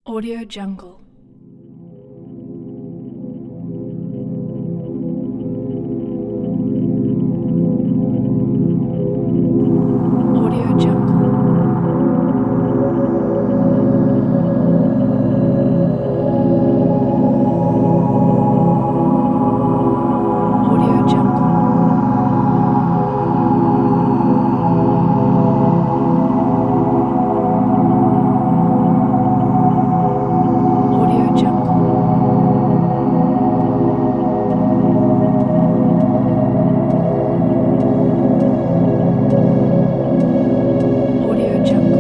Audio Jungle. Audio Jungle. Audio Jungle. Audio Jungle. Audio Jungle.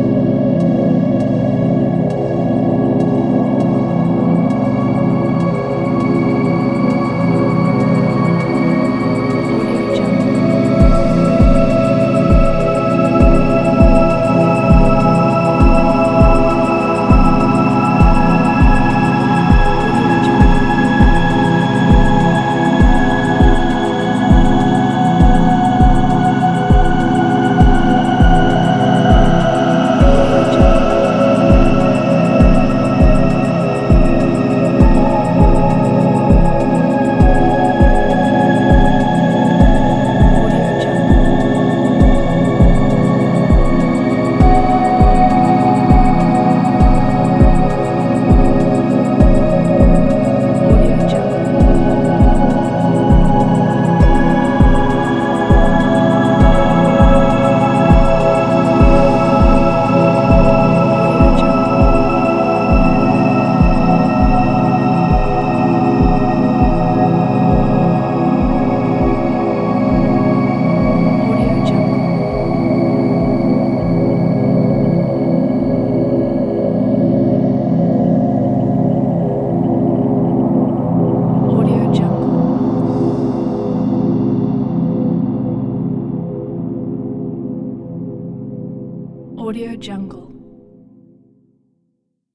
Audio Jungle. Audio Jungle. Audio Jungle. Audio Jungle. Audio Jungle. Audio Jungle. Audio Jungle. Audio Jungle. Audio Jungle.